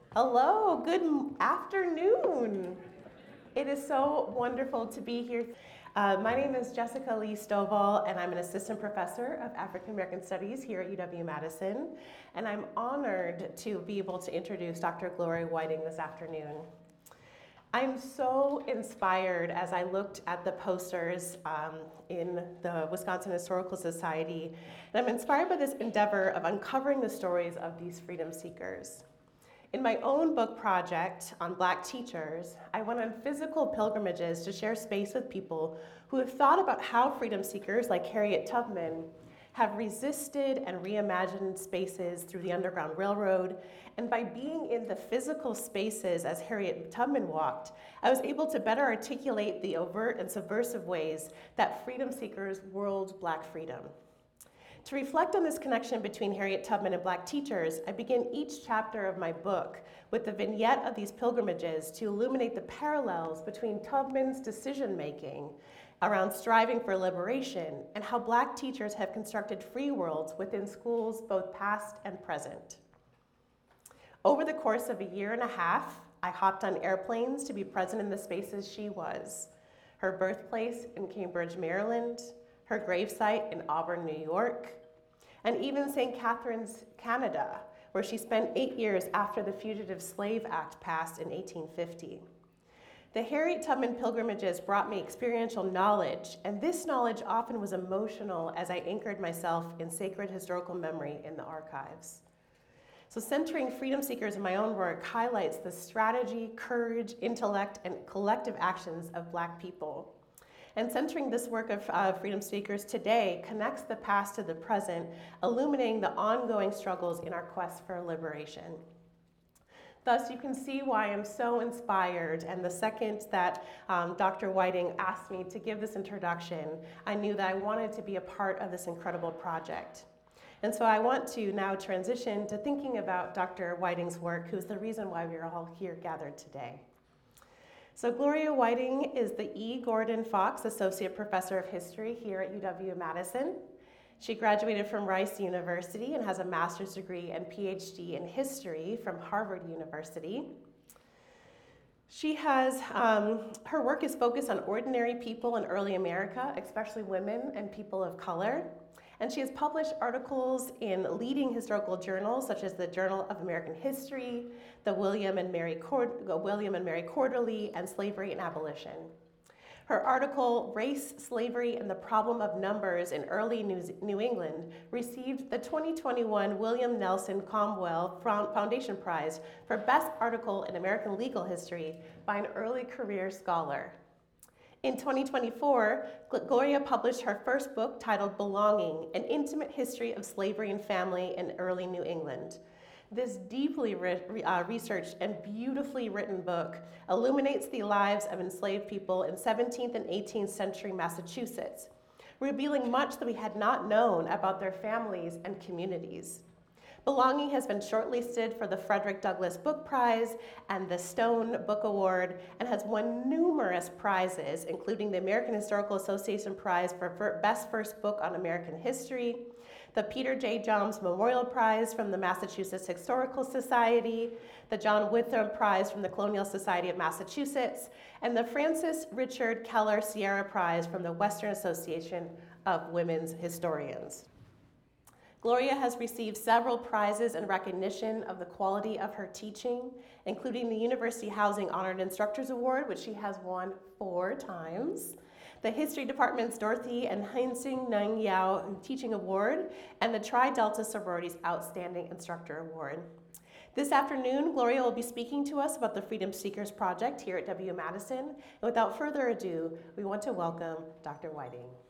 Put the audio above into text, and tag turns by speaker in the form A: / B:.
A: Hello, good afternoon. It is so wonderful to be here. My name is Jessica Lee Stovall, and I'm an assistant professor of African American Studies here at UW-Madison. And I'm honored to be able to introduce Dr. Gloria Whiting this afternoon. I'm so inspired as I looked at the posters in the Wisconsin Historical Society, and I'm inspired by this endeavor of uncovering the stories of these freedom seekers. In my own book project on Black teachers, I went on physical pilgrimages to share space with people who have thought about how freedom seekers like Harriet Tubman have resisted and reimagined spaces through the Underground Railroad. And by being in the physical spaces as Harriet Tubman walked, I was able to better articulate the overt and subversive ways that freedom seekers whirled Black freedom. To reflect on this connection between Harriet Tubman and Black teachers, I begin each chapter of my book with the vignette of these pilgrimages to illuminate the parallels between Tubman's decision-making around striving for liberation and how Black teachers have constructed free worlds within schools both past and present. Over the course of a year and a half, I hopped on airplanes to be present in the spaces she was. Her birthplace in Cambridge, Maryland, her gravesite in Auburn, New York, and even St. Catharines, Canada, where she spent 8 years after the Fugitive Slave Act passed in 1850. The Harriet Tubman pilgrimages brought me experiential knowledge, and this knowledge often was emotional as I anchored myself in sacred historical memory in the archives. So centering freedom seekers in my own work highlights the strategy, courage, intellect, and collective actions of Black people. And centering this work of freedom seekers today connects the past to the present, illuminating the ongoing struggles in our quest for liberation. Thus, you can see why I'm so inspired, and the second that Dr. Whiting asked me to give this introduction, I knew that I wanted to be a part of this incredible project. And so I want to now transition to thinking about Dr. Whiting's work, who's the reason why we're all here gathered today. So Gloria Whiting is the E. Gordon Fox Associate Professor of History here at UW-Madison. She graduated from Rice University and has a master's degree and PhD in history from Harvard University. She has, her work is focused on ordinary people in early America, especially women and people of color. And she has published articles in leading historical journals such as the Journal of American History, the William and Mary Quarterly, and Slavery and Abolition. Her article, Race, Slavery, and the Problem of Numbers in Early New England, received the 2021 William Nelson Cromwell Foundation Prize for Best Article in American Legal History by an early career scholar. In 2024, Gloria published her first book titled Belonging, An Intimate History of Slavery and Family in Early New England. This deeply researched and beautifully written book illuminates the lives of enslaved people in 17th and 18th century Massachusetts, revealing much that we had not known about their families and communities. Belonging has been shortlisted for the Frederick Douglass Book Prize and the Stone Book Award and has won numerous prizes, including the American Historical Association Prize for Best First Book on American History, the Peter J. Joms Memorial Prize from the Massachusetts Historical Society, the John Winthrop Prize from the Colonial Society of Massachusetts, and the Francis Richard Keller Sierra Prize from the Western Association of Women's Historians. Gloria has received several prizes in recognition of the quality of her teaching, including the University Housing Honored Instructors Award, which she has won 4 times, the History Department's Dorothy and Hainsing Nung Yao Teaching Award, and the Tri-Delta Sororities Outstanding Instructor Award. This afternoon, Gloria will be speaking to us about the Freedom Seekers Project here at W-Madison. And without further ado, we want to welcome Dr. Whiting.